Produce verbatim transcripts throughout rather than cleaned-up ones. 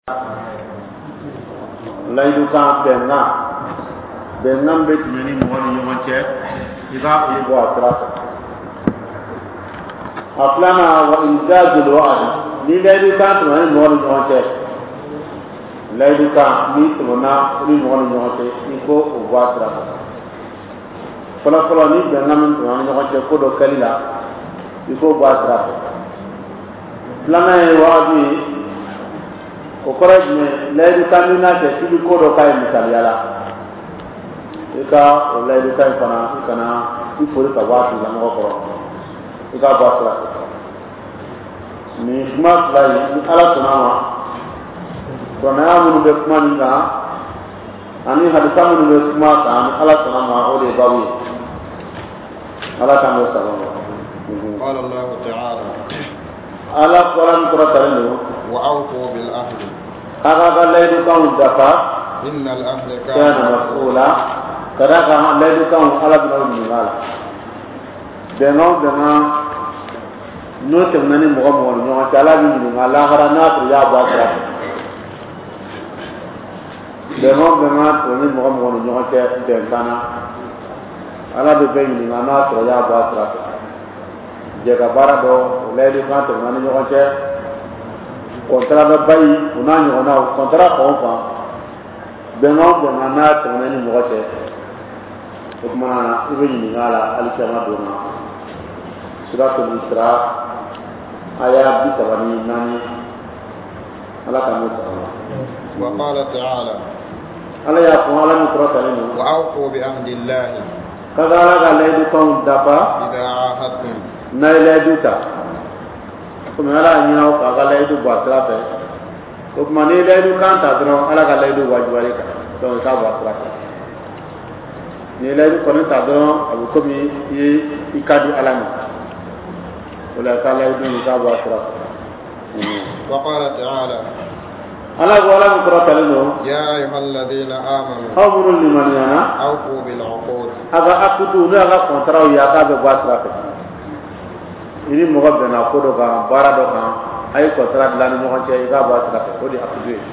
layidu kan bɛnkan bɛnkan bɛ tɛmɛ ni mɔgɔ ni ɲɔgɔn cɛ i k'a fili bɔ a sira fɛ. A filanan wa injazul wa'd ni layidu kan tɛmɛ ni mɔgɔ ni ɲɔgɔn cɛ layidu kan ni tɛmɛna ni mɔgɔ ni ɲɔgɔn cɛ i ko o bɔ a sira fɛ. fɔlɔfɔlɔ ni bɛnkan min tɛmɛ ni ɲɔgɔn cɛ ko dɔ kɛli la i ko bɔ a sira fɛ. filanan ye wa'du ye o kɔrɔ jumɛn layidu kan min n'a cɛ k'i bi ko dɔ k'a ye misaliya la i ka o layidu kan in fana i kana i fori ka bɔ a tigilamɔgɔ kɔrɔ i k'a bɔ a sira fɛ. nin kuma fila yi ni ala sɔnna a ma kuranaya minnu bɛ kuma nin kan ani hadisa minnu bɛ kuma kan ni ala sɔnna a ma o de ye babu ye ala k'an bɛ saba ma. قال الله تعالى ala kɔrɔ min kɔrɔ talen don وأوفوا بالعهد k'aka ka layidu kanw dafa إن العهد kana كان mas'ula ka da kan layidu kanw ala bɛna o ɲininka a la. bɛnkan o bɛnkan n'o tɛmɛna ni mɔgɔ mɔgɔ ni ɲɔgɔn cɛ ala bɛ ɲininka lahara n'a sɔrɔ i y'a bɔ a sira fɛ. bɛnkan o bɛnkan tɛmɛ ni mɔgɔ mɔgɔ ni ɲɔgɔn cɛ bɛnkan na ala bɛ bɛɛ ɲininka n'a sɔrɔ i y'a bɔ a sira fɛ. jɛ ka baara dɔ o layidu kan tɛmɛna ni ɲɔgɔn cɛ kɔntara bɛ bayi o n'a ɲɔgɔnnaw kɔntara fan o fan bɛnkan o bɛnkan n'a tɛmɛna ni mɔgɔ cɛ o tuma na i bɛ ɲininka a la hali caman donna suratul Isra aya bi saba ni naani ala ka n'o sara la. وقال تعالى ala y'a fɔ ala min kɔrɔ talen don وأوفوا بعهد الله kaga ala ka layidu kanw dafa إذا عاهدتم n'a ye layidu ta komi ala y'a ɲin'aw fɛ a ka layidu bɔ a sira fɛ o tuma n'i ye layidu kan ta dɔrɔn ala ka layidu wajibiyali kan donc i k'a bɔ a sira fɛ. n'i ye layidu kɔni ta dɔrɔn a bɛ komi i ye i ka di ala ma o la i ka layidu i k'a bɔ a sira fɛ. وقال تعالى ala ko ala min kɔrɔ talen don يا أيها الذين آمنوا aw minnu limaniyana أوفوا بالعقود a ka akutu n'o y'a ka kɔntaraw ye a k'a bɛ bɔ a sira fɛ. i ni mɔgɔ bɛnna ko dɔ kan baara dɔ kan a ye kɔntara dilan ni ɲɔgɔn cɛ i k'a bɔ a sira fɛ o de ye akutu ye.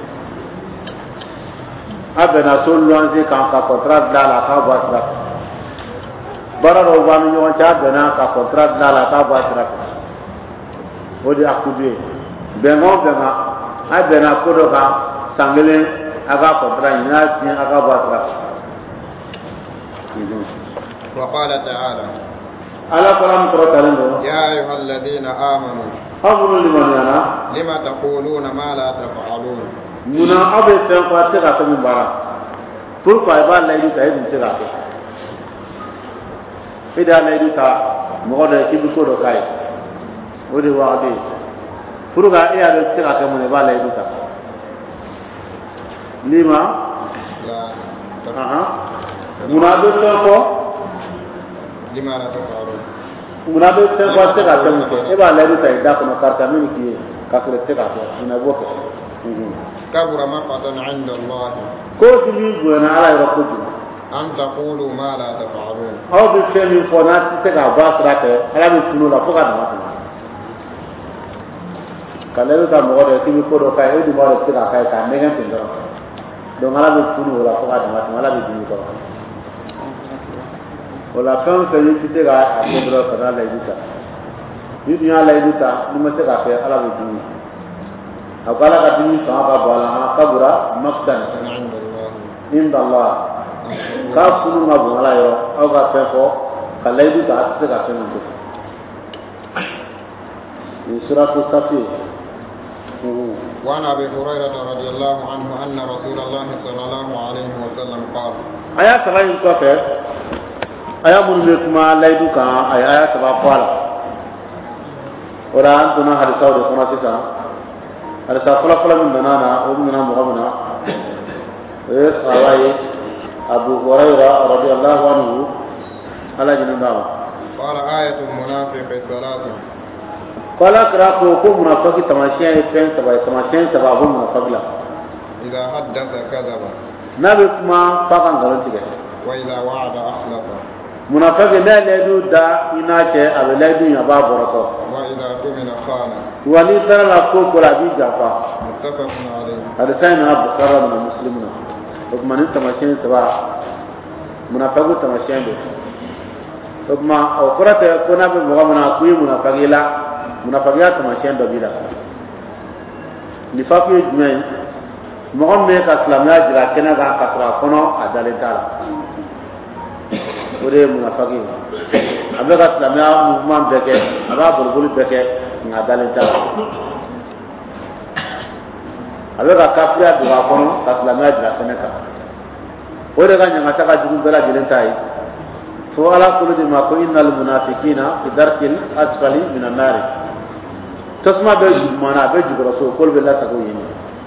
a bɛnna so luwanse kan ka kɔntara dilan a la a k'a bɔ a sira fɛ. baara dɔw b'an ni ɲɔgɔn cɛ a bɛnna ka kɔntara dilan a la a k'a bɔ a sira fɛ o de ye akutu ye. bɛnkan o bɛnkan a bɛnna ko dɔ kan san kelen a ka kɔntara ɲini n'a tiɲɛ a k'a bɔ a sira fɛ. وقال تعالى ala fana min kɔrɔ talen don يا أيها الذين آمنوا aw minnu limaniyana لم تقولون ما لا تفعلون munna aw bɛ fɛn fɔ a tɛ se ka fɛn min baara pourquoi i b'a layidu ta e dun tɛ se k'a kɛ. e de y'a layidu ta mɔgɔ dɔ ye k'i bɛ ko dɔ k'a ye o de ye wa'adu ye pourquoi e y'a dɔn i tɛ se k'a kɛ mun na i b'a layidu ta. lima لا ahan munna a bɛ fɛn fɔ لما لا تفعلون munna a bɛ fɛn fɔ a tɛ se k'a kɛ mun kɛ e b'a layidu ta i da kɔnɔ karisa min k'i ye k'a sɔrɔ i tɛ se k'a kɛ munna i b'o kɛ. كبر مقتا عند الله ko dimi bonyana ala yɔrɔ kojugu أن تقولوا ما لا تفعلون aw bɛ fɛn min fɔ n'a tɛ se k'a bɔ a sira fɛ ala bɛ tunun o la fo ka dama tɛmɛ. ka layidu ta mɔgɔ dɔ ye k'i bɛ ko dɔ k'a ye e dun b'a dɔn i tɛ se k'a k'a ye k'a nɛgɛn ten dɔrɔn donc ala bɛ tunun o la fo ka dama tɛmɛ ala bɛ dimi kɔrɔ. o la fɛn o fɛn n'i tɛ se k'a kɛ dɔrɔn ka n'a layidu ta n'i dun y'a layidu ta n'i ma se k'a kɛ ala bɛ dimi. a ko ala ka dimi fanga ka bon a la an kabura maqtan عند الله inda Allah k'a funu ka bon ala yɔrɔ aw ka fɛn fɔ ka layidu ta a tɛ se ka fɛn min kɛ. nin suratu safi وعن أبي هريرة رضي الله عنه أن رسول الله صلى الله عليه وسلم قال a y'a saba in kɔfɛ a y'a minnu bɛ kuma layidu kan a ye a y'a saba fɔ a la o la an donna hadisaw de kɔnɔ sisan hadisa fɔlɔfɔlɔ min nana na o nana mɔgɔ min na o ye sahaba ye Abu Hurayra radiyallahu anhu ala ɲini b'a ma. قال آية المنافق ثلاث ko ala kɛra ko ko munafiki tamasiyɛn ye fɛn saba ye tamasiyɛn saba a bɔ munafiki la. إذا حدث كذب n'a bɛ kuma f'a ka nkalon tigɛ. وإذا وعد أخلف munafiki n'a ye layidu da i n'a cɛ a bɛ layidu in a b'a bɔrɔtɔ. وإذا تؤمن خان wa n'i taara la ko ko la a b'i janfa. متفق عليه هذا سين أبو كرر من المسلمين وكما أنت ماشين سبعة منافقو تماشين به وكما أقرأت كنا بمغا منافقي منافقيلا منافقيات تماشين ببيلا نفاقي جمعين مغا ميكا سلاميا جرا كنا غا كسرا كنو أدالي تالا ودي منافقي أبقى سلاميا موفمان بكي أبقى بلغولي بكي أدالي تالا avec la capilla de la Cono, la mer de la Sénéca. Au regard de la Taka du Bella de l'Entaï, faut à la coulée de Mako, il n'a le Munafikina, et d'Arkil, Asfali, Minanari. Tosma Belgi, Mana, Belgi, Grosso, Paul Bella Sagoyini.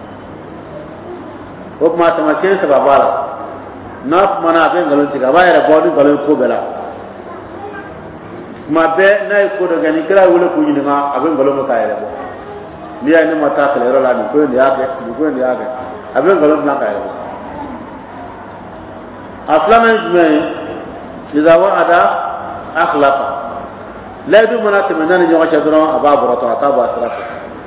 Au Matamacien, ça va voir. Naf Mana, Ben Galantica, va y avoir du Galan Kobela. Ma belle n'a eu qu'au de Ganicra ou le Kouinima, avec Galon Kaira. Dia ini mata kelero la ni ko ni age ni ko ni age aben galon na ka yo aflamen me iza wa'ada akhlaqa la du mana temana ni joga chadron aba boroto ataba asrafa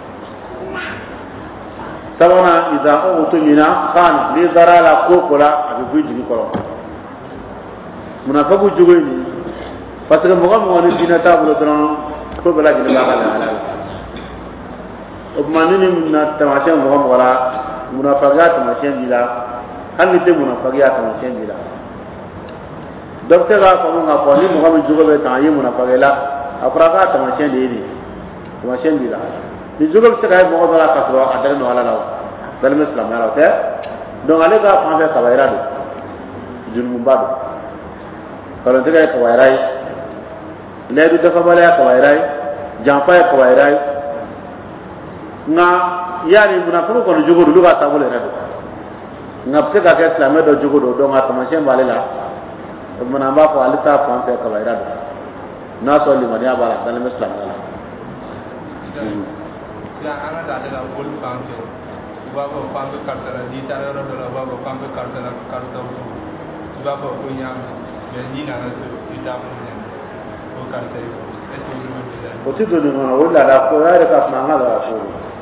sabana iza utumina khan li darala kokola abi buji ko munafaku jugo ni parce que mo mo ni dinata bulo dron ko bala ni ba ala Obmanini na tamashen muhammad wala munafaqiya tamashen bila hali te munafaqiya tamashen bila docteur ga ko nga ko ni muhammad jugo be tan yi munafaqiya afraqa tamashen de ni tamashen bila ni jugo se ga mo wala ka so adal no wala law dal muslim ala te donc ale ga fa be kabaira do jun mumbado kala te ga kabaira le du dafa bala kabaira jampa kabaira nga yani munafiqu ko jogo do ga tabule redo nga pse ka ke islam do jogo do do nga tamashen balela muna ba ko alita ko an fe ka bayra do na so li madiya bala dan islam ala ya ana da da bol pam fe ba ko pam be kartara di tara ro do ba ko pam be kartara karta ba ko ko nya be ni na na di ta mo ne ko karta ko ti do no wala da ko ya ka na na da ko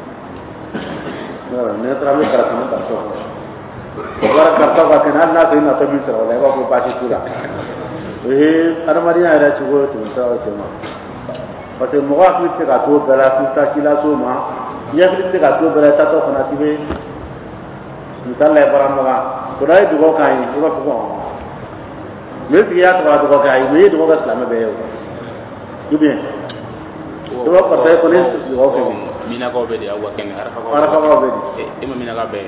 ne trame karata na ta so bara karta ka kana na sai na tabi sara wala ba ko ba shi tura eh armariya ira ci go to ta o ma parce que mo ga fi ka to bela fi ta kila so ma ya fi ka to bela ta to kana tibe ni ta le bara mo ga ko dai du go kai du go ko me fi ya to du go kai me du go islam be yo du bien do ko ta ko ne du go ko mina ko be di awa ken ara ko ara ko be di e ma mina ka be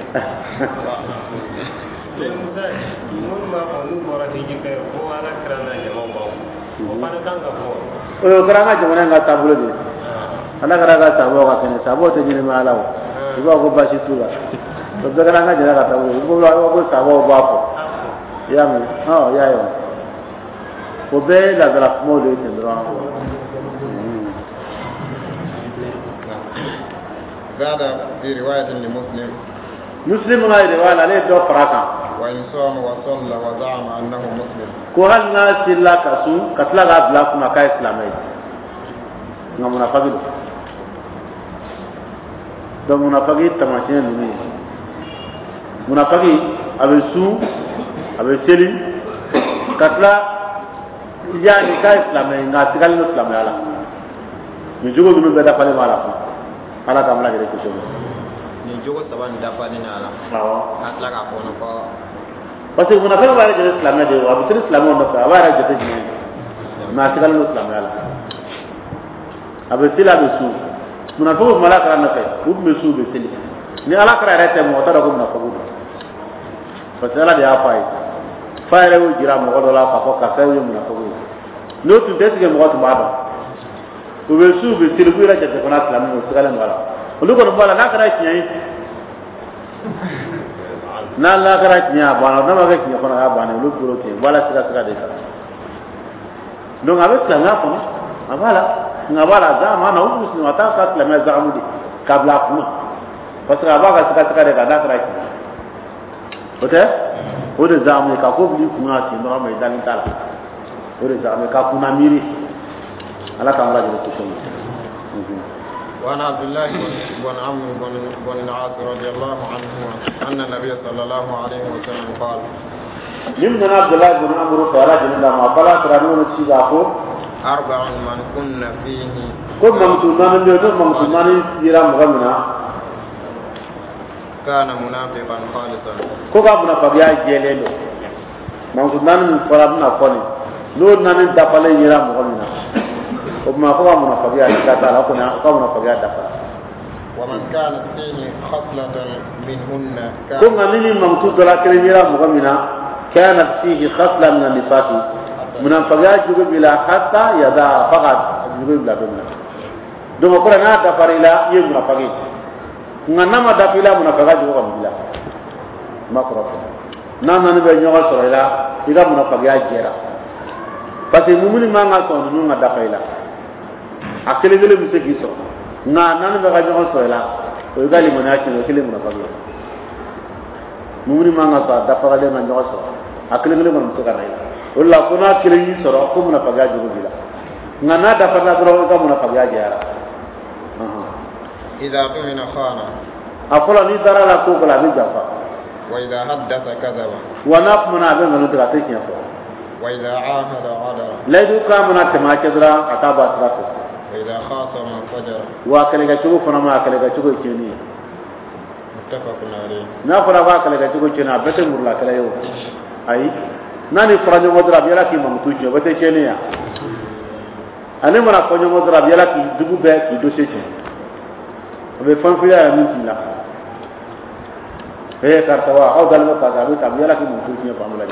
le musa mon ma ko nu mora ti ke ko ala krana jamo ba ko pana kan ka ko o krana jamo nga tabulo di ana kara ka tabo ka ken tabo te ni ma alaw ibo ko bashi tula to da krana jana ka tabulo ibo la ko tabo ba ko ya mi ha ya yo ko be la dra mo de tendra زاد في رواية لمسلم مسلم غير رواية عليه دو فراكا وإن صام وصلى وزعم أنه مسلم كوهل ناس الله كسو كتلا غاب لكم أكا إسلامي نعم منافقين دو منافقين تماشين لني منافقين أبي سو أبي سيلي كتلا يعني كا إسلامي ناسي كالي إسلامي على نجوغو دلو بدا فالي مالا ala ka mala gere ko so ni jogo saban da fani na ala awo atla ka ko no ko parce que munafiq ba gere islam de wa bitir islam on da ba ra jete jini na tigal islam ala abe sila be su munafiq mala ka na kai ub me su be sili ni ala ka ra te mo ta da ko munafiq parce que ala de afai fa re wo jira mo ko la ka ko ka sai yo munafiq no tu des ge mo ko ba do ube su be tilbu ira jate kona islam no sigala wala olu ko bala na kara tiyi na la kara tiya bana na ma ga tiya kona ga bana olu ko ke wala siga siga de ka donc avec islam na ko abala ngabala za ma na ubu muslim ata ka islam za amudi kabla kuma parce que abaga siga siga de ka na kara tiya ote o de za amu ka ko bi kuma ti no ma idan tala o de za amu ka kuna miri ala ka mara jere ko وعن عبد الله بن عمرو بن العاص رضي الله عنهما أن النبي صلى الله عليه وسلم قال من عبد الله بن عمرو فرج لما قال ترانون الشيخو أربع من كنا فيه كم مسلمان اليوم مسلمان يرام غمنا كان منافقا خالصا كوكا منافقيا جيلينو مسلمان فرابنا قولي نور نان دفالي يرام غمنا وما كوكا منافقيا كاتا كنا كوكا منافقيا دفا ومن كانت فيه خصلة منهن كم نيني ممتود دلا كريم يرام غمنا كانت فيه خصلة من النفاق منافقيا جوجو بلا حتى يدا فقط جوجو بلا بنا دوما كنا نا دفاريلا يم منافقين ngana dafila munafaka jogo kabila makro nana ne be nyoga soroila iga munafaka ya jera parce que mumuni manga son nu ngada faila akele gele mise giso na nana be ga nyoga soroila o iga li monaki no kele munafaka mumuni manga sa dafaka le na nyoga soro akele gele mon mise kana ila wala kuna kele yi soro ko munafaka jogo bila ngana dafaka dro iga munafaka ya jera إذا تمن خانا أقول أني ترى لا كوكلا بجافا وإذا حدث كذب وناف منا بين من تغطيك يفو وإذا عاهد غدر لا يدوكا منا تما كذرا أتابع تراكو وإذا خاصم فجر واكلك تشوف فنما أكلك تشوف تشيني متفق عليه نافرا واكلك تشوف تشينا بس مرلا كلا يو أي ناني فرانيو مدرا بيلا كي ممتوجه بس تشيني يا أنا منا فرانيو مدرا بيلا كي دبو بيك يدوسيتشي abe fanfiya ya minti la eh kartawa au dalmo ka ga ta biya la ki mun tunya fa amala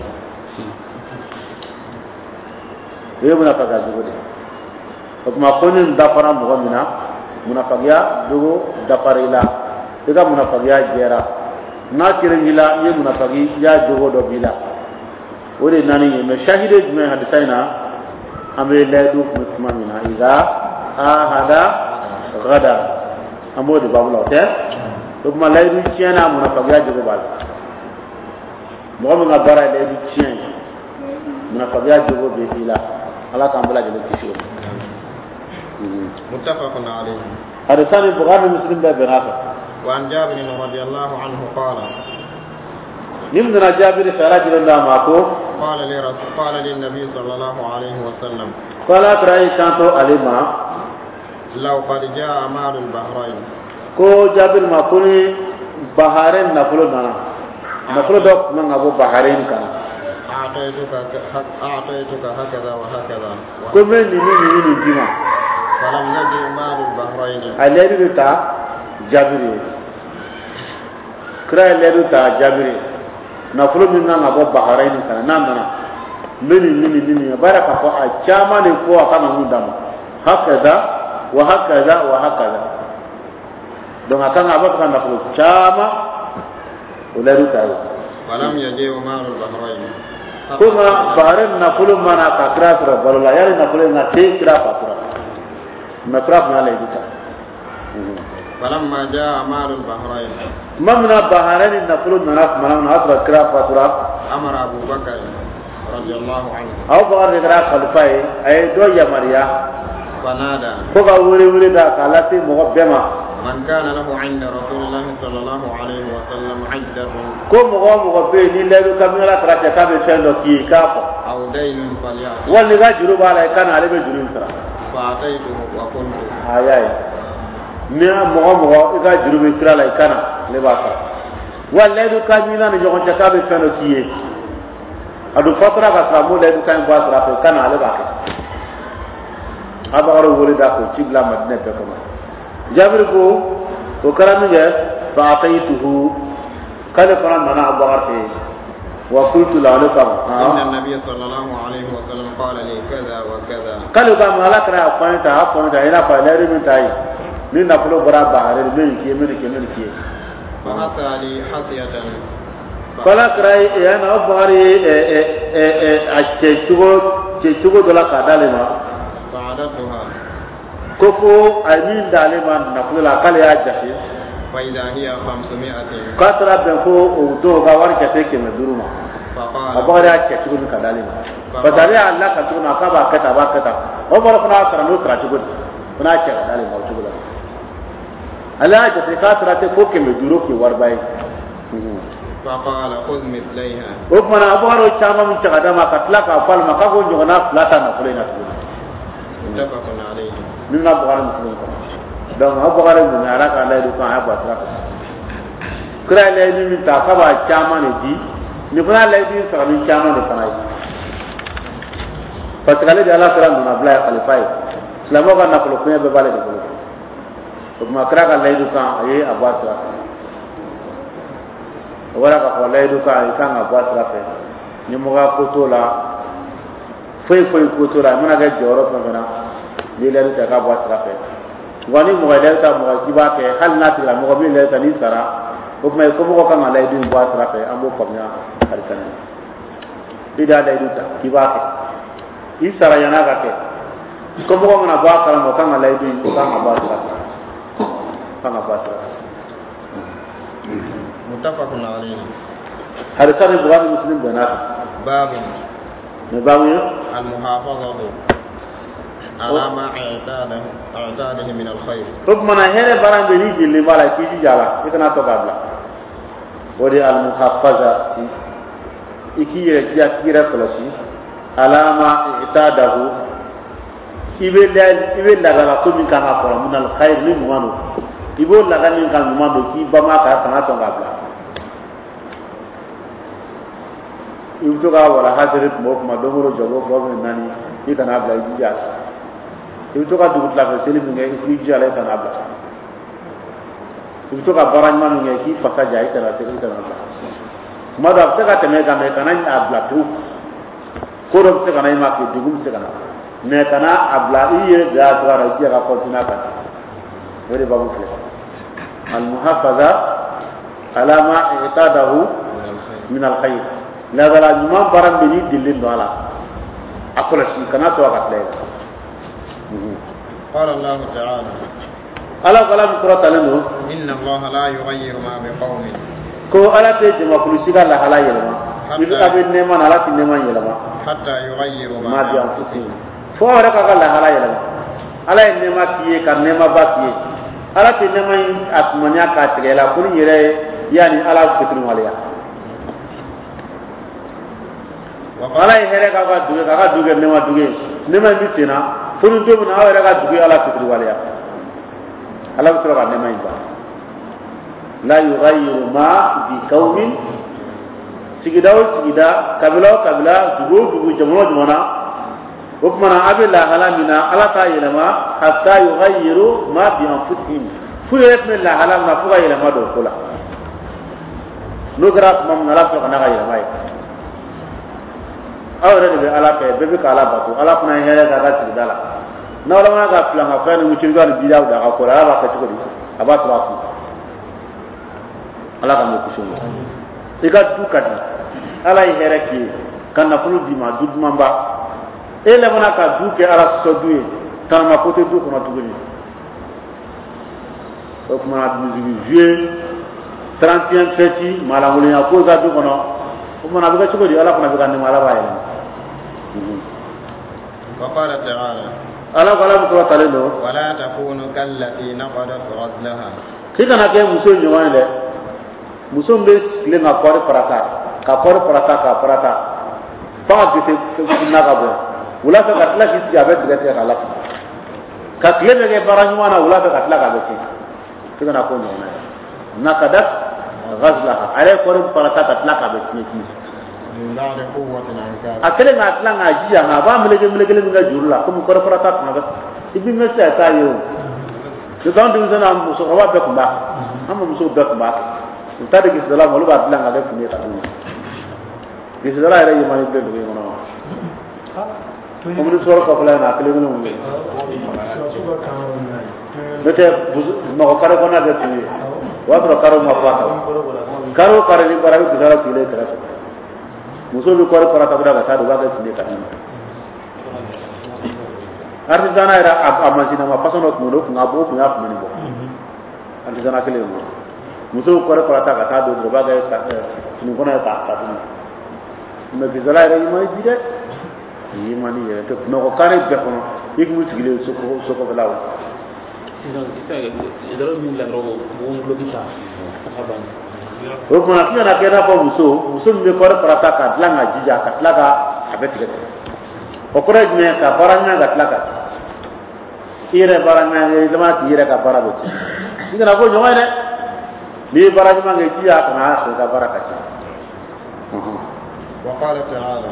eh muna fa ga dugo de kuma konin da fara mu gamina muna fa ya dugo da farila daga muna fa ya jera na kirin gila ye muna fa ya dugo do bila wode nani me shahide me hadisaina amre la du kuma mina iza ahada gada amodi babula te to kuma laydu tiena munafaqia jogo bal mo nga bara laydu tien munafaqia jogo be ila ala kan bala jogo tisho muttafaqun alayhi hadisan bukhari muslim da birafa wa an jabir radiyallahu anhu qala nimna jabir sarajul la mako qala li rasul qala lin nabiy sallallahu alayhi wa sallam qala trai tanto alima لو قد جاء مال البحرين كو جابر ما كوني بحرين نقول نانا نقول دوك من ابو بحرين كان اعطيتك اعطيتك هكذا وهكذا كم من ني ني ني ديما فلم يجد مال البحرين عليه تا جابر كرا عليه تا جابر نقول من ابو بحرين كان نانا من ني ني ني بارك فو اچاما ني فو كان مندام هكذا وهكذا وهكذا دون كان ابا كان نقول شاما ولا رتاو ولم يجيء مال البحرين كما بحرين نقول ما نكراس رب الله يعني نقول ان تكرا فاترا نكراس ما ليدك فلما جاء مال البحرين ما من بحرين نقول نراس ما نراس كرا فاترا امر ابو بكر رضي الله عنه او بار كرا خلفاي اي دو يا مريا فنادى كوكا ولي ولي دا كالاتي مغبما من كان له عند رسول الله صلى الله عليه وسلم عدة كم مغو مغبي ني لدو كاميرا كراتا كابي سندو كي كافو او دين فليأتي واللي غا جروب على كان عليه جروب سرا فأتيته وقلت اي اي ني مغو مغو غا جروب سرا لا كان لباسا واللي دو كاميرا ني جون كابي سندو كي ادو فترة كاسامو لدو كان باسرا كان عليه باكي abaro wole da ko cibla madina be kama jabir ko ko karami je fa ataytuhu kala fara mana abarte wa qultu la alaka inna an-nabiy sallallahu alayhi wa sallam qala li kaza wa kaza kala ka mala kra apanta apanta ina fa lere min tai ni na fulo bara bahare min ki min ki min ki fa hatta li hasiyatan kala kra ya na bahare e e e a che tugo che tugo dola kadale ma فعددتها كفو أمين دالما نقول لك يا جحي فإذا هي خمسمائة كثرة بنكو ودو غوار كتيك مدروما فقال أبغى يا كتير من كدالما فترى الله كتير نكابا كتابا كتاب أبغى كنا كنا نكرا تقول كنا كتير كدالما وتقول ala jate ka tarate ko ke me duro ke warbai فقال خذ مثليها o mana abaro chama mun ta kadama ka tlaka fal ma ka go jogana plata na fulena متفق عليه min na bukhari muslim donc ha bukhari mun ara ka lay du kan ha ba tra kra lay ni min ta ka ba chama ne di ni fana lay di sa min chama ne fana parce que le ala kra mun abla khalifa islamo ka na ko ko be bale de ko ma kra ka lay du kan ay abatra wala ka ko lay du kan kan abatra fe ni mo ga ko to la foi foi ko to la mana ga joro ko na ni le ta ka abatra fe wani mo ga le ta mo ga jiba ke hal na tira mo ga bi le ta ni sara ko mai ko mo ka ma lay du abatra fe ambo ko nya har kan ida lay du ta jiba ke isara yana ka ke ko mo ko na ba ka mo kan lay du ko kan abatra kan abatra متفق عليه هذا كان البخاري ومسلم بنات باب باب المحافظة على ما اعتاده اعتاده من الخير ربما هنا بران بني جل مالا كيجي جالا إذا ناتو قبلا ودي المحافظة إكي يجي كيرا كلاشي على ما اعتاده إبل إبل لغلا كم كان أقول من الخير من مانو إبل لغلا من كان مانو كي بما كان ناتو قبلا ibto ka wala hadirit mo kuma domoro jogo government nani ikana abla ijja ibto ka dugut la fa seli ngi ijja la ikana abla ibto ka baraj manu ngi ki faka jay tara te ikana abla mada ta ka teme ka me kana abla tu ko do te kana ma ki dugum te kana me kana abla iye da dwara ijja ka kontina ka wori babu fle al muhafaza ala ma i'tadahu min al khair la dala juma baram bini dilin do ala akola shi kana to ka tle قال الله تعالى ala kalam qurata lanu إن الله لا يغير ما بقوم ko ala te jama kulusi ga la hala yelma ibi ka be nema ala ti nema yelma حتى يغيروا ma ما bi anfusihim fo ara ka la hala yelma ala nema tiye ka nema ba tiye ala ti nema atmanya ka tigela kuni yere yani ala fitru waliya ala here ka ka duge ka ka duge nema duge nema mitina funu do na awere ka duge ala fitru waliya ala fitru ka nema iba la yughayyiru ma bi qaumin sigidaw sigida kabila kabila dugo dugo jamono jamona وكما أبي لا هلامنا على تايلما حتى يغيروا ما بأنفسهم فيهم لا هلامنا فوق يلما دوكلا نقرأ مم نلاف كنا غيرما أو رد على كي بيبي كلا باتو على كنا هلا كذا تقدلا نولا ما كافلا ما فين مشينغان بيجاو دا كولا على كتشكري أبا تراكم على كم يكشون إذا دوكادي على يهركي كان نقول ديما دود مامبا ele mana ka duke ara sodue tan ma kote du ko na tuguni o kuma na musique juillet trente et un feti mala ngoli ya ko ga du ko no o mana buga chugo di ala ko na buga ni mala baye وقال تعالى ala kala ko tale no ولا تكونوا كالتي نقضت غزلها kika na ke muso nyoma ile muso mbe le na kore parata ka kore parata ka parata pa gite na ka bo wala fa katla ki jabe direte ala ka klebe ke barajumana wala fa katla ka beti kika na ko nyoma na kadat ghazlaha ale kore parata katla ka beti ki من بعد قوة أنكار akele na atla nga jiya nga ba mulege mulege nga jurula ko kore parata ka nga ibi mesa ta yo to don dum sana muso ko ba ko ba amma muso ba ko ba ta de salam wala ba atla nga ga fune ta ni ki sala ira yima ni de ko no ko mun so ko fala na akele no ngi bete no ko kare ko na de ti wa ko karo ma pa karo kare ni bara ki sala ti le kara muso bi kore parata bada ta do ba ga fune ta ni artisana ira amazina ma pasono ko no ko ngabo ko ya ko ni bo artisana kele mo muso kore parata ka ta do do ba ga ta ni ko na ta ta ni me bizala ira yima jide yima ni ira to no ko kare be ko no yigu tigile so ko so ko lawo sisan sisan idara min la ro bon lo bisa saban o kuma kina na kena ko muso muso mi ko parata ka dlanga jija ka tlaga abetige o ko rajme ka baranga ga tlaga ire baranga e zama ti ire ka barago ci ngana ko nyoma ne ni baraji ma ngai tiya kana so ka baraka ci wa qala ta'ala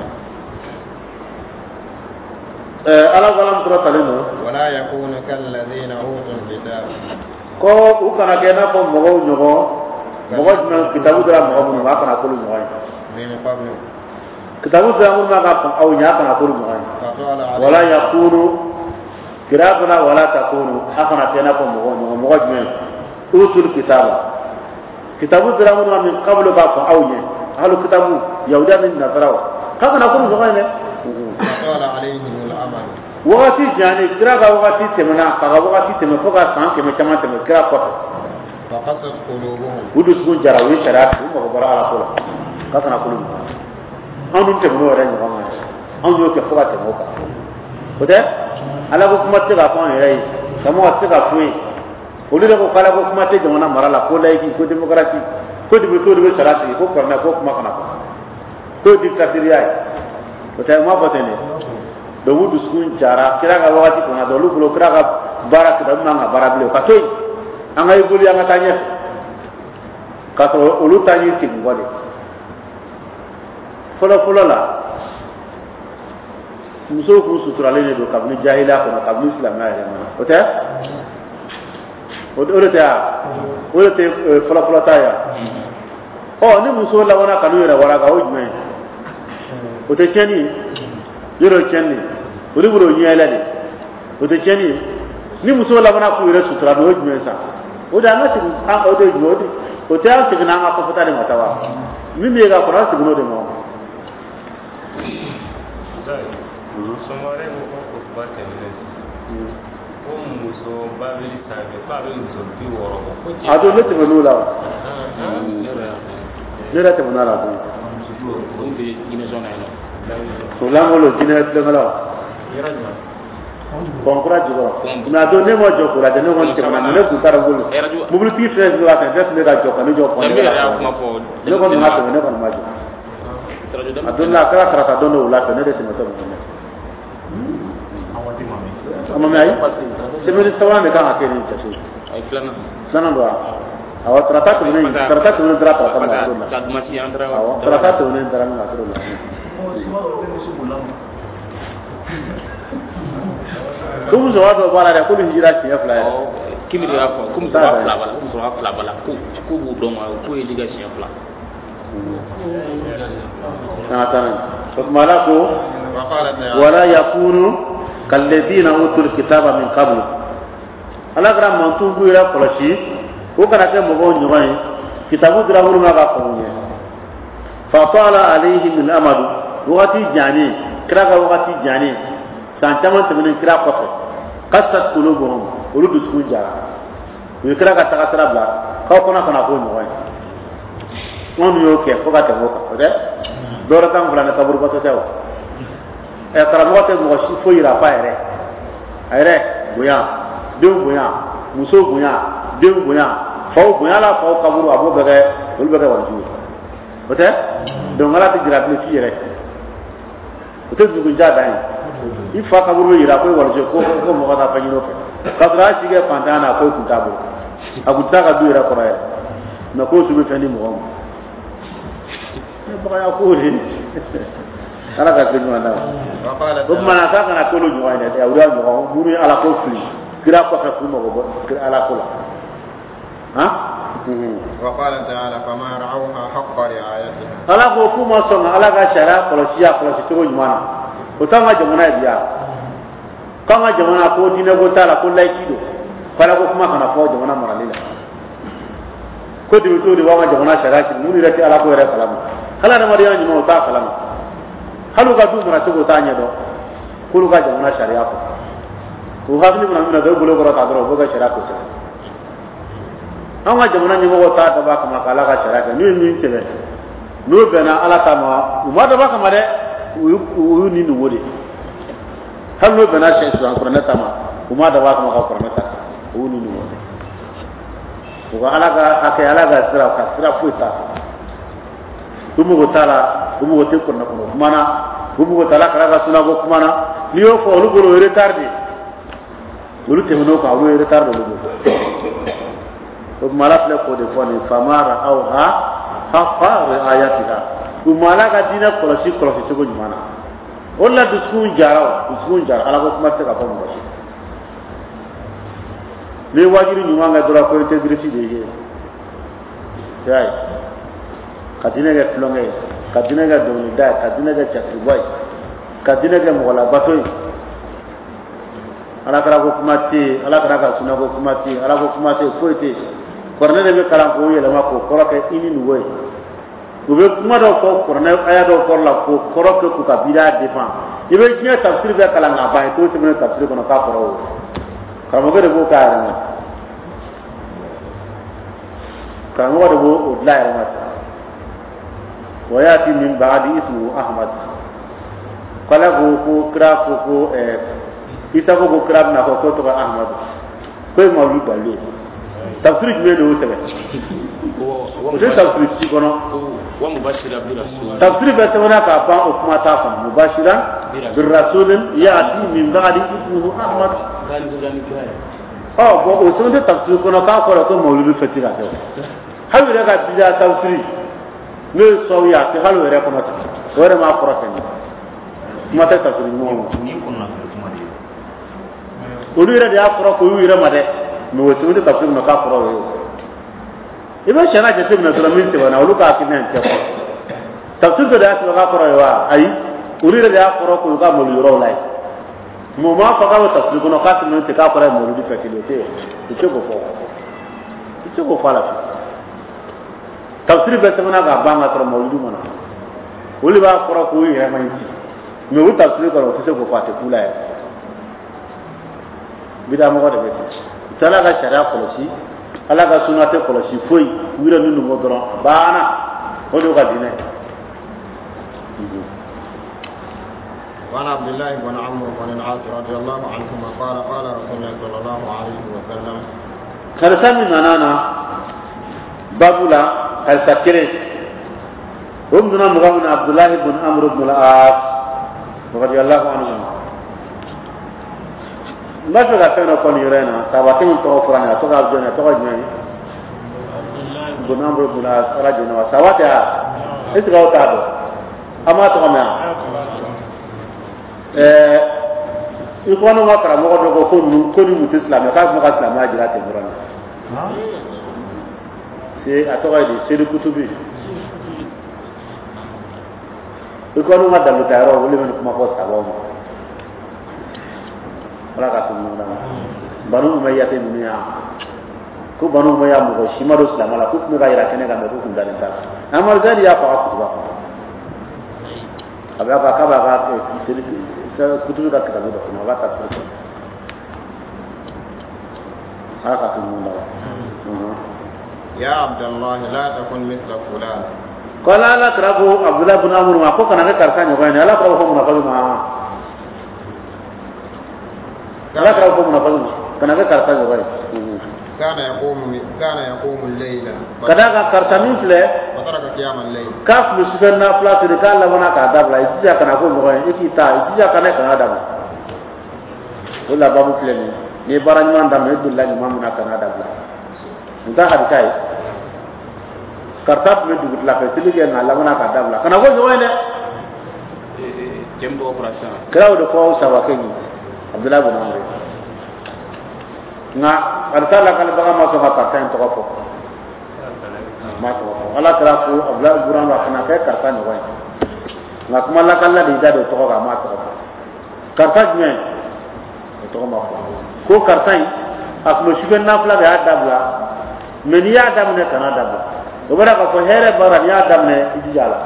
ala galam tro talino wala yakunu kal ladina utul kitab ko u kana kena ko mogo nyogo mogo na kitabu dara mogo mun ma kana ko lu nyoy min qabl kitabu dara mun ma ka au nya kana ko lu nyoy wala yakunu kirabuna wala takunu akana kena ko mogo nyogo mogo men utul kitaba kitabu dara mun min qabl ba ko au nya halu kitabu yahuda min nasarawa ka kana ko lu nyoy ne qala alayhim al-amal wakati jani kira ga wakati temena ka wakati temena ko ga san keme chama temena kira ko fa qasat qulubuhum udus gun jarawi sharat ko bara ala ko ka kana ko anu temeno re ni ma anu yo ke ko ga temeno ka ko de ala ko kuma te ga ko ne rai kamo te ga fuyi olu de ko kala ko kuma te jona marala ko laiki ko demokrasi ko de ko de sharat ko ko na ko kuma kana ko dictatorial ko tay ma ko tene do wudu skun jara kira ga wati ko na do lu blo kira ga barak da ma nga barable ka toy angay guli anga tanya ka to ulu tanya ti ngode folo folo la muso ku suturale ne do kabni jahila ko na kabni islam na ya ma o ta o do ta o te folo folo ta ya o ni muso la wana kanu yera wara ga o jme o te cheni yoro cheni uri buro nyela de o te cheni ni muso la bana ku yere sutura do jme sa o da na tin an o de jodi o te an tigna ma ko fota de matawa mi mi ga fara tigno de mo dai somare mo ko ko bate ne o muso babili sabe babili so bi woro ko a do leti mo la ne ra te mo na la ko umbe ina zona ina so la mo lo jina te ngala bon kura jigo na do ne mo joko la de ne won te na ne ku tara gulu mo bulu ti fes do la ta des ne ga joko ne joko ne ya kuma ko ne ko ma to ne ko ma joko adonna kala kala ta dono la ne de se mo to ne awati mami amma mai se me stawa ne ka ha ke ni ta so ay plana plana do awa trattato ne trattato ne drapa ta ma do la masi andra awa trattato ne ndara na do la kumu zo wato bala da kudu hijira ci ya fly kimi da ko kumu zo fly bala kumu zo fly bala ku ku bu don ko e diga ci ya fly sanatan mala ko wala yakunu kalladina utul kitaba min qabl ala gram mantu bu ira kolashi ko kana ke mo gon nyoy kitabu dira huru ma ga ko ne fa tala alaihim al-amad wati jani kira ga wati jani san taman tamen kira ko fe qasat qulubuhum uludu sunja wi kira ga ta kasra bla ko kona kana ko nyoy mon yo ke ko ga ta mo ko de dora tam bla na kabur ko to taw e kara mo te mo shi fo ira pa ere ere buya de buya muso buya de buya fo buya la fo kaburu abo bege ul bege wanju ote do ngala ti jira bi fi ere ote du gunja dai ifa kaburu ira ko wanju ko ko mo ga pa nyino fe kadra shi ge pandana ko kutabu aguta ga du ira ko ra na ko su be fani mo ne ba ya ko ri ala ka ke nyana ko mana ka kana ko lu nyana de awra mo buru ala ko fli kira ko fa ko mo ko ala ko la ha wa qala ta'ala fama ra'awha haqqa ri'ayatiha ala ko ku mo so ala ka shara ko siya ko si to nyana ko ta ma jamana biya kama jamana ko dina go tala ko lai kido kala ko kuma kana ko jamana maralila ko di to di wa jamana shara ki mun rati ala ko re kalamu kala na mariya ni mo ta kalamu halu ga du mara to ta nya do kulu ga jamana sharia ko ko hakni mun amina do bulo ko ta do ko ga sharia ko sa an ga jamana ni mo ta ta ba kama kala ga sharia ni ni tebe no be na ala ta ma umma da ba kama de u ni no wode halu be na shi su an qur'ana ta ma umma da ba kama ka qur'ana ta uni ni wona ko ala ga ake ala ga sira ka sira fuita dumu go tala dumu go te ko na ko mana dumu go tala kala ga suna go kumana liyo ko lu go retardi lu te no ka lu retardo lu go ko mala fle ko de foni famara au ha hafa riayatiha ku mala ga dina ko si ko si go mana wala duskun jaraw duskun jar ala ko kuma te ka ko mo le wajiri nyuma nga dora ko te grisi de ye yai kadina ga flonge kadina ga doni da kadina ga chakri boy kadina ga mola batoy ala kara ko kumati ala kara ka suna ko kumati ala ko kumati foite korne de kala ko yela ma ko koroke ini nuwe ube kuma do ko korne aya do korla ko koroke ku ka bida defan ibe jiya tafsir be kala nga ba to se men tafsir ko na ka koro kamo de ko ka ara kamo de ko udla ara mata wayati min ba'di ismu ahmad kala ko ko kra ko ko eh isa ko ko kra na ko to ahmad ko mo wi balle tafsir me do se be o de tafsir ci kono wa mubashira bi rasul tafsir be se wana ka ba o kuma ta fa mubashira bi rasul yati min ba'di ismu ahmad oh bo o so de tafsir kono ka ko ko mawlid fatira te hawira ga bija tafsir ne so ya te halu re kono ta wore ma ko rakani mata tafsir mo ni kunna kuma de o ri re ya ko ko wi re ma de mo o so de tafsir no ka ko ro ibe shana je te na sura min te wana ulu ka kinan te ko tafsir to da ka ko ro wa ai o ri re ya ko ko ka mo ro lai mo ma fa ka tafsir kono ka te min te ka ko ro mo ru di fatilo te te ko fo te ko fa la tafsir be semana ga banga tro mawludu mana wuli ba koro ko yi ma yi me u tafsir ko to se ko fate kula ya bida mo de be tala ga sharia ko si ala ga sunate ko si foi wira nunu mo dron bana o do ga dine وعن عبد الله بن عمرو بن العاص رضي الله عنهما قال قال رسول الله صلى الله عليه وسلم كرسامي منانا بابولا الفكرين هم دون مغامن عبد الله بن عمرو بن العاص رضي الله عنهما ما تقول فينا كون يرينا سبعتين توفرنا تقول جنا تقول جنا بن عمرو بن العاص رضي الله عنه سبعتها إتقوا تابو أما تقول eh ikono ma kara mo do ko nu ko ni mutu islam ka mo ka islam ma jira te murana c'est atoy de c'est de kutubi ikono ma dalu tayro wole men kuma ko sababu wala ka tunu na banu umayya te dunya ko banu umayya mo ko shima do islam ala ko me ga ira kene ga mo ko ndani ta amal gari ya fa ko ba aba ka ka ba ga ke kutubi ka kitabu do na wata ko haka tunu na يا عبد الله لا تكن مثل فلان قال لا تربو عبد الله بن عمرو ما كو كان كاركان يغني لا تربو من قبل ما لا تربو من قبل كان كاركان يغني كان يقوم كان يقوم الليل كذا كارتامين فله وترك قيام الليل كاف مسكنا فلا تركال لنا كذاب لا يجي كان اكو يغني يجي تا يجي كان كان ادم ولا بابو فله ni barani man dam ne dulla ni mamuna kan ادم nda hadi kai kartap me dugut la fe tilige na la mana ka dabla kana go joine jem do operation kraw do ko sawa kenni abdullah bin amr na arta la kan baga ma so ka karta to ko ma to ala tra ko abdullah buran wa kana ka karta ni wai na kuma la kan la di da do to ko ma to karta ni to ko ma ko karta yi ak mo shuben na fla ga dabla men ya dam ne kana dabla o bara ko here bara ya dam ne ijala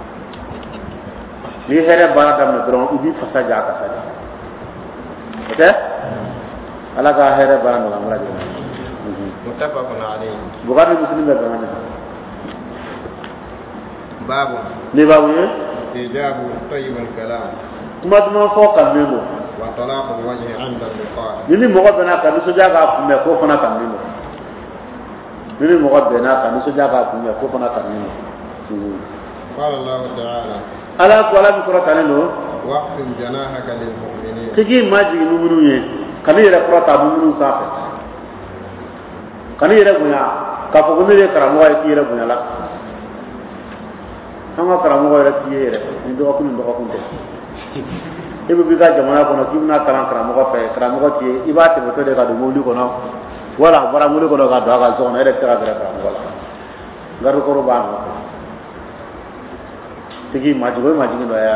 ni here bara dam ne dron ibi fasa ja ka sa oke ala ka here bara no amra je muttafaqun alayhi bukhari muslim da bana babu ni babu ye ijabu tayyib al kalam kuma dum fo kan memo وطلاق الوجه عند اللقاء نيني مغو بنا كان سوجا غا فمي كو فنا كان نينو نيني مغو بنا كان سوجا غا فمي كو فنا كان نينو قال الله تعالى ala ko ala bi kora taneno waqfil janahaka lil mu'minin tigi maji mumunu ye kani yere kora ta mumunu safe kani yere gunya ka fo ko mere karamo ay ti yere gunya la anga karamo yere ti yere ni do ko ni do ko nte ebe bi ga jamana ko no kimna karan karamo ko fe karamo ko ti ibate bo to de ga do mulu ko no wala bara mulu ko do ga do ga so na ere tera tera karamo wala garu ko ro ba no tigi maji ko maji no ya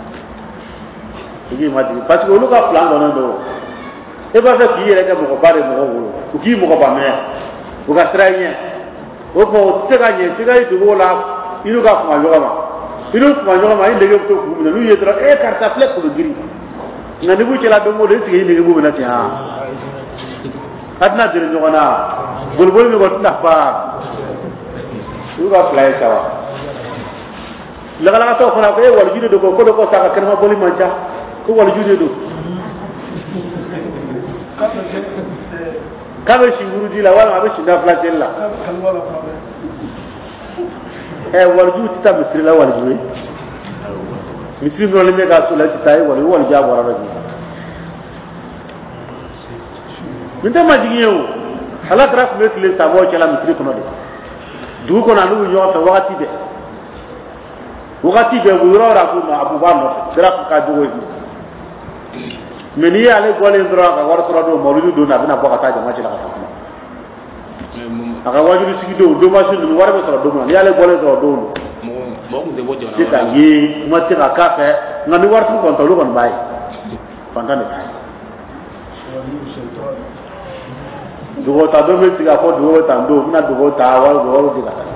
tigi maji parce que olu ka plan dono do e ba fe ki yere ga mo ko bare mo ko wolo ku ki mo ko ba me u ka trañe o ko te ga nye te ga itu wala ilu ka kuma yoga ma ilu kuma yoga ma inde ga to ku na lu yedra e karta flek ko giri na ni bu ci la do mo de tigi inde ga bu na ti ha adna dire nyoga na bol bol mi ko ta pa u ka play sawa la la to fana ko e wal jude do ko ko do ko saka kenma boli mancha ko wal jude do kabe shinguru dila wala abe shinda flatella e wal jude ta misri la wal jude misri no le mega sula ti tay wal wal jabo ra ji minta majigi yow ala tra ko le ta bo ci la misri ko no de du ko na lu yo ta wati de wakati be wuro ra ko na abu bano dara ka jogo ni meni ale gole ndra ka war sura do mawludu do na bina baka ta jama ci la ka aka wajuru sigi do do ma sun war be sura do na ale gole do do mo mo de bo jona kita yi ma ti ka ka fe ngani war tu kon to lu kon bay pantane kai dugo ta do me ti ka ko dugo ta do na dugo ta wa go do ka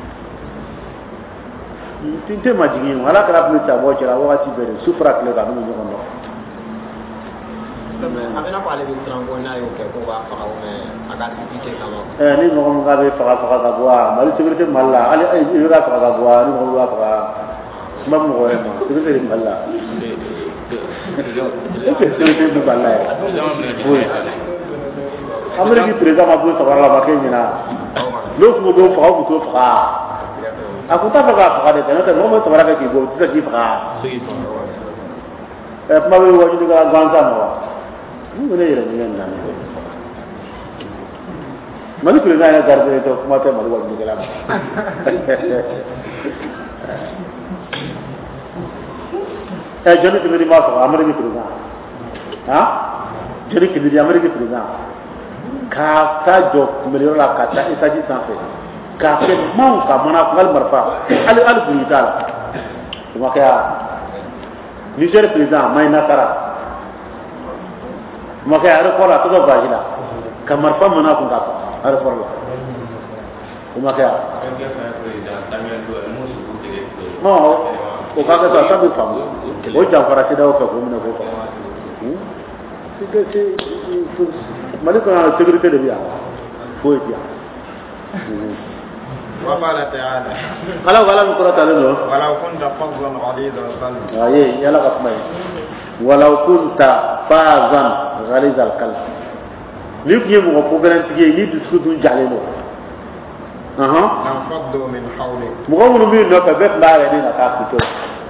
tinte majigi wala kala plus ta bo cira wakati bere sufra kle ga no nyono no abena ko ale bi trango na yo ke ko ba fa o me aga sipite kama eh ni mo nga be fa fa ga bwa mali sécurité malla ali ay ira fa ga bwa ni mo wa fa mam mo ma sécurité malla sécurité du malla oui amérique président ma bo sa wala ba ke nyina lo ko do fa ko to fa aku tak pakai pakai deh, nanti mau tu mereka kibo, tidak kibo pakai. Eh, mahu wajib juga bangsa mahu. Ini mana yang ini yang ni? Malu kerana ada garda itu, mata malu wajib juga. Eh, jadi kini masuk Amerika kerana, ha? Jadi kini Amerika kerana, kata jok melihat kata isaji sampai. Kafe mau ka mana ngal marfa ali al brutal kuma kaya Niger président may nakara kuma kaya ar kola to ba jila kamar fa mana ko ka ar kola kuma kaya no ko ka ka ta bi fam o ja fara ti daw ka ko mun ko hmm c'est que mali ko na sécurité de biya faut biya وقال تعالى kalau kalau Quran taala lo walau kunta fadlan ghalidal qalb aye yala ka mai walau kunta fazan ghalizal qalb li ko yemu ko garanti ge ni disku dun jale lo aha lam faddu min hawlik mo ko mo mi no ka bet la ni na ka fito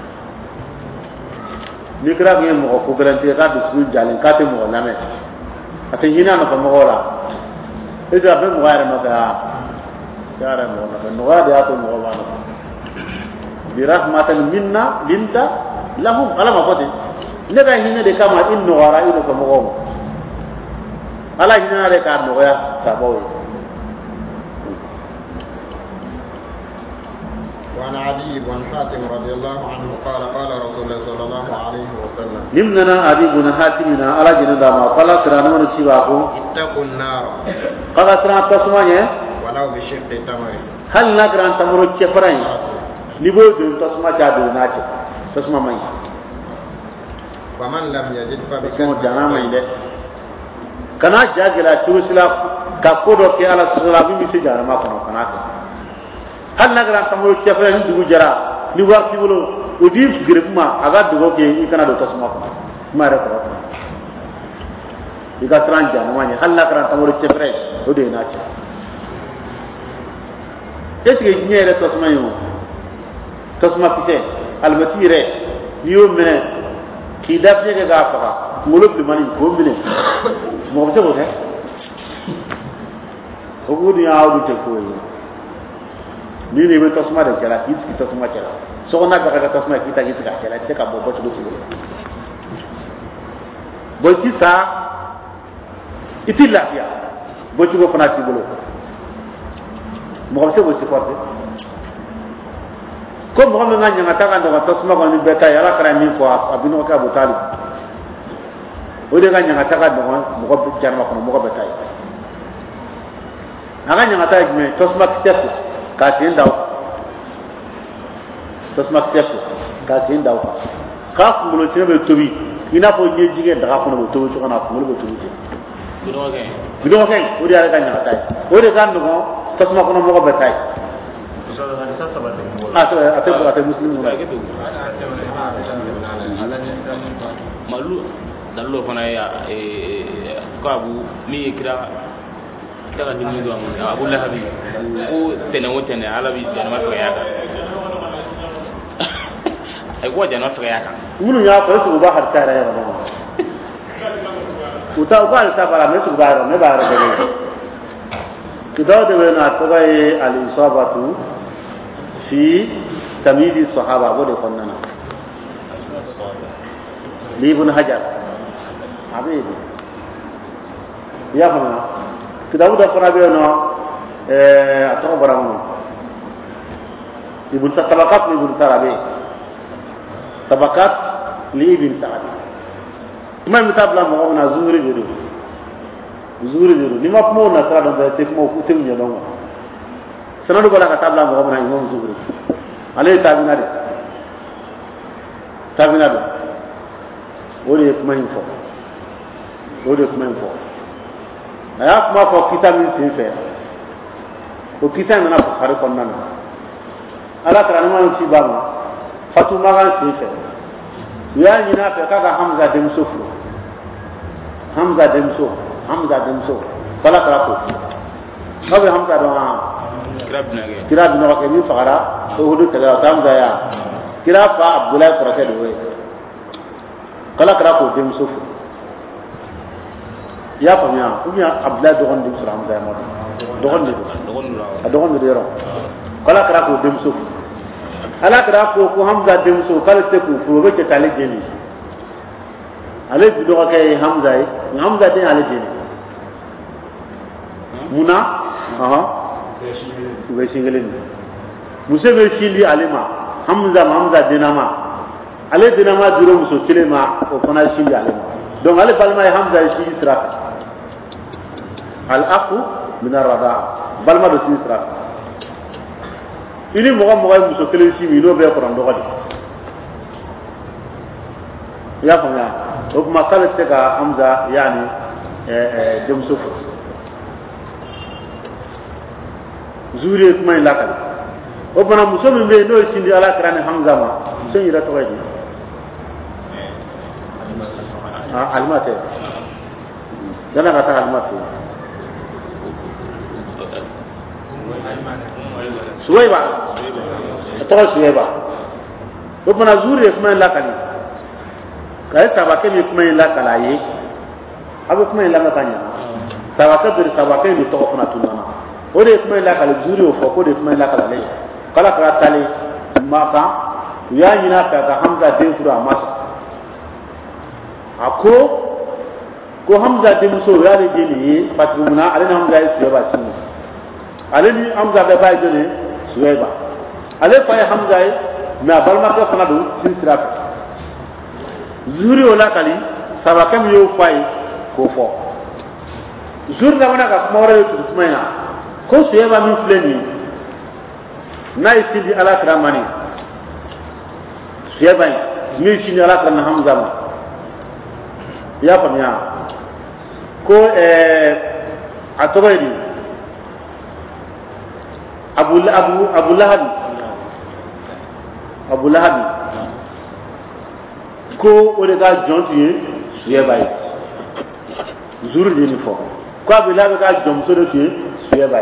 ni kra ge mo ko garanti ka disku jale ka te mo na me ate hina no ko mo ora e da be mo ga no ka cara mo na no ga dia to mo ba no bi rahmatan minna linta lahum ala ma fati ne ga hinne de kama in no wara ino ko mo ala hinna re ka no ya saboy وعن علي بن حاتم رضي الله عنه قال قال رسول الله صلى الله عليه وسلم نمنا علي بن حاتمنا على جندا ما قال ترانا من سيباكو اتقوا النار قال ترانا تسمعه ولو بشق تمر هل نقران تمر كفرين نبو دون تسمع جادو ناچ تسمع ماي ومن لم يجد فبكم جانا ماي ده كنا جاغلا تروسلا كاكودو كي على سلامي ميسي جانا ما كنا كنا hal nagran tamro chefre ni dugu jara ni wakti bolo odi grip ma aga dugo ke ikana do tasma ko ma ra ko iga tran jamani halla karan tamoro chebre o de na ci est-ce que ñere tosma yo tosma pite almatire yo mene ki dafje ga gafa ngolo bi mani ko mine mo ko ko o ko ni awdu te ko yi ni ne be tosma de kala ki ki tosma kala so na ga ga tosma ki ta ki ta kala te ka bo ko to ci bo ci sa itilla fiya bo ci go fana ci bolo mo ko se bo ci forte ko mo me nganya ngata kan do tosma ko ni beta yala kara mi ko abino ka bo talib o de nganya ngata kan do mo ko jarma ko mo ko beta aga nya ngata me tosma kitef ka tin daw tosma kitef ka tin daw ka ko mo ci be tobi ina fo je jige daga ko no tobi ko na ko mo be tobi bido ke bido ke o de ala kan nya ngata o de kan do tosma ko no mo ko beta ah so ate ate muslim malu dallo fana ya eh ko abu mi kira kala dinu do amon abu lahabi ko tene wotene ala bi jana ma ya ka ay ko jana ma ya ka munu ya ko su ba har tare ya ba uta ba ta bara me su ba ro me ba ro de kidaw de na to ga al isabatu في تمييز الصحابة أقول لكم لابن حجر عبيد يا فما كده أبو دكتور أبينا أتوقع برامون ابن طبقات لابن سعدي طبقات لابن سعدي ما مثال لا مغامنا زوري جرو زوري جرو لما فمو نصرا دم تفمو كتير جلوم سنادو بلا كتابلا مغامنا إمام زوري عليه تابنا ده تابنا ده ولي كمان ينفع ولي كمان ينفع أياك ما فوق كتاب من سيفه وكتاب من أبو خارق النام على كلام ما يمشي بابا فتو ما كان سيفه يا جنا فكذا حمزة دمسوفلو حمزة دمسو حمزة دمسو كلا كلا كو ما في حمزة دوما kira bin wa kemi fara to hudu taga tam daya kira fa abdullah faraka do we kala kala ko dem sufu ya fa nya ko nya abdullah do gon dim suram daya mo do gon ni do gon do gon do ro kala kala ko dem sufu ala kala ko ko hamza dem sufu kala te ko fu be tale jeni ale bi do ka hamza yi hamza den ale jeni muna aha ube singilin muso be shili alima hamza hamza dinama ale dinama duro muso kilema o fana shili alima donc ale balma hamza shili sira al aqu min ar-rada balma do shili sira ini moga moga muso kelen shimi no be ko ndo gadi ya fanga o kuma kala tega hamza yani eh dem sufu zuri kuma ila kala o bana muso min be no sindi ala karane hamza ma sen ira to gaji ah almate dana kata almate suwaiba to suwaiba o bana zuri kuma ila kala kai sabake mi kuma ila kala yi abu kuma ila makanya sabake bir sabake mi to kuna tunana o de kuma ila kala zuri o fo ko de kuma ila kala le kala kala tali maka ya nyina ka ga hamza de furu amasa ako ko hamza de muso ya de ni patrumuna ale na hamza yi ba sinu ale ni hamza be ba jone suweba ale fa hamza yi ma balma ko fana do sin sirata zuri o la kali sabaka mi yo fai ko fo zuri da wana ka kuma wara yo kuma ina ko suweba min fleni na isidi ala kramani suweba mi shini ala kramana hamza ma ya famia ko eh atobaidi abu abu abu lahab abu lahab ko o de ga jonti suweba zuru de ni fo ko abula be ka jom so de ke suye bay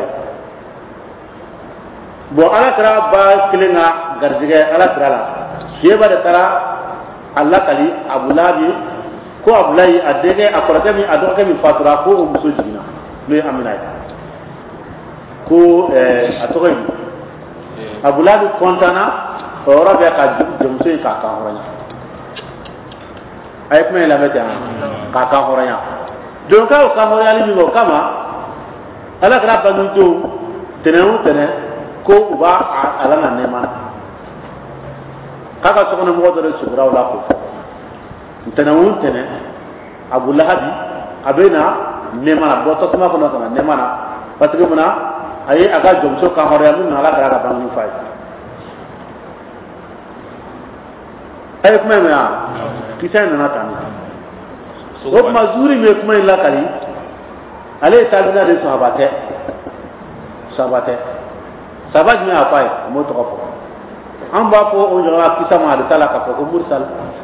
bo ala kra ba kilenga garjige ala kra la suye ba de tara alla kali abulabi ko abulai adege akorake mi adoke mi fatura ko o muso jina le amina ko eh atoke abulabi kontana ora be ka jom so ka ka horanya ay kuma la meta ka ka horanya donc ka ka horanya li mo kama ala kra ba ndu tenen tenen ko uba ala na nema kaka sokona mo do sugura wala ko tenen tenen abu lahabi abena nema bo to kuma ko na nema na parce que mona ay aga jom so ka horanya lu na ala kra ba ndu fay ay kuma me ya kisa na tani so mazuri me kuma illa kali ale tabina de sahabate sahabate sabaj me apai mo to ko an ba ko on jara kisa ma de tala ka ko mursal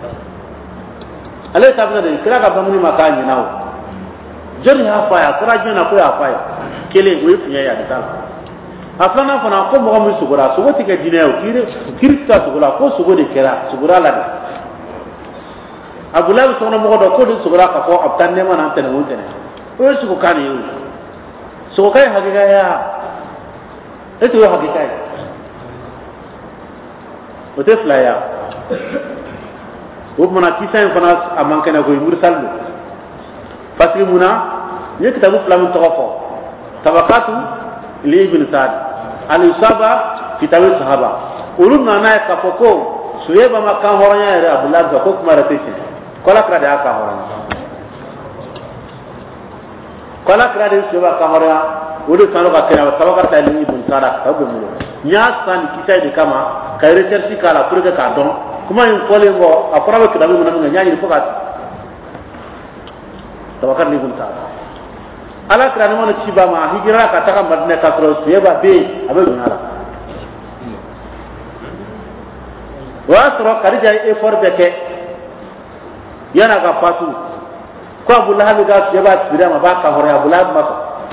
ale tabina de kira ka bamuni makani nawo jeri ha fa ya kira jina ko ya fa kele we fiya ya de tala afana fana ko mo mi sugura so woti ke dineo kire kirta sugura ko sugo de kera sugura la de abulab sona mo do ko de sugura ka ko abtan ne man antene wonte ne o sugo kan yu sugo kai hakika ya eto yo hakika ya o te flaya o mona kisa fana amanke na ko mursal do fasri muna ye kitabu flamu to ko tabaqatu li ibn Sa'd al-Isaba kitabu sahaba ulum na na ka foko suyeba makan horanya ya abulad ko kuma ratisi kola kra da ka horanya kola kra da suyeba ka horanya udu tano ka kira tabaka ta li ibn Sa'd ka go mulo nya san kisai de kama ka research kala pour que ka don kuma in kole ngo akora ba kitabu mun nga nya ni foka tabaka ni ibn Sa'd ala kra ni mono chiba ma hijira ka taka madina ka tro suyeba be abe dunala wa tro karija effort beke yana ga fatu ko abullah bi ga suyeba tira ma ba ka hore abullah ma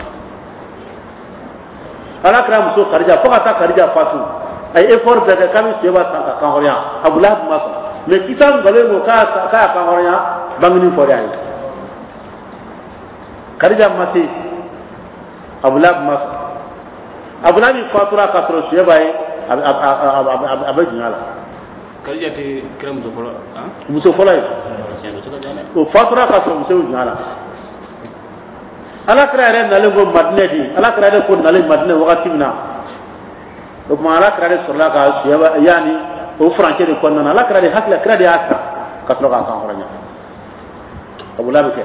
ala kra muso karija ko ta karija fatu ay effort beke kam suyeba ta ka hore abullah ma me kitam gale mo ka ka ka hore bangni fore ay karija mati abulab mas abulab fatura ka tro suye bay abajinala karija te kram do folo ha muso folay o fatura ka tro muso jinala ala kra re nale go madne di ala kra re ko nale madne wakati mina o ma ala kra re surla ka suye yani o franche de ko nana ala kra re hakla kra de aka ka tro ka kan horanya abulab ke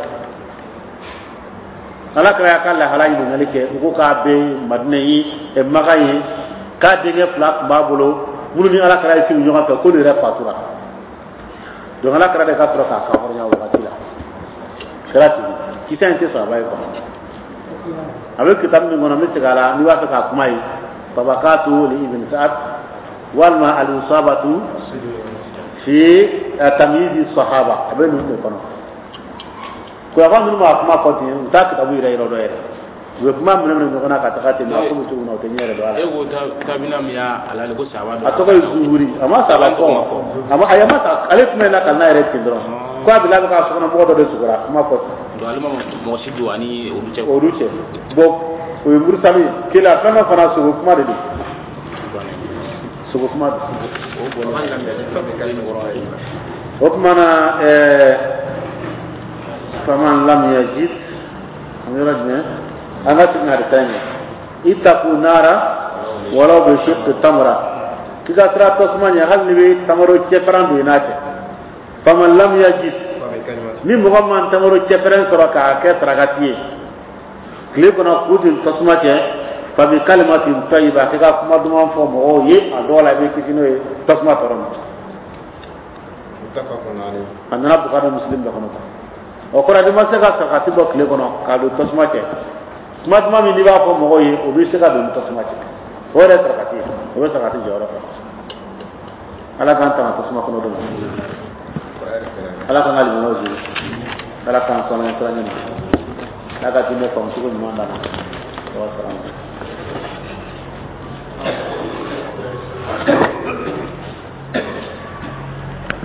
ala kra ka la halay ni nalike ko ka be madne yi e magayi ka dege flak babolo mulu ni ala kra ci ñu ko ko ni re fatura do ala kra de ka tro ka ka hornya wakati la krati ki tan ci sa bay ko avec kitab ni ngona mi tigala ni wa ka kumai tabaqatu li ibn Sa'd wal ma al usabatu fi tamyiz sahaba abenu ko no ko ya fandu ma kuma ko tin ta ka tabu ira ira do ira we kuma mun mun ko na ka ta ka tin ko mutu na to nyere do ala e go ta tabina mi ya ala le go sawa do atoko zuhuri ama sala ko ama ayama ta alif me na kan na ire tin do ko abila ka so na mo do de sugura kuma ko do alima mo si do ani oruche oruche bo o yumur sami kila fana fana so kuma de so kuma o bo na o kuma na eh faman lam yajid amirajna ana tuna ritanya itaku nara walau bi shiq tamra kiza tra to smanya hal ni tamaro chefran bi nate faman lam yajid min muhammad tamaro chefran soraka ke tragatie kle kono kudin tosmate fa bi kalimatin tayyiba kiga kuma dum fo mo ye adola be kisino tosmata rom mutafaqun alayhi anna bukhari muslim da kono o kora de masaka sakati bo kle kono ka do tosmate mat mami ni ba ko mo yi o bi se ka do tosmate o re sakati o re sakati jawra ka ala kan ta tosma kono do ala kan ali mo ji ala kan so na tra ni n'a ka diinɛ faamu cogo ɲuman na wa salamu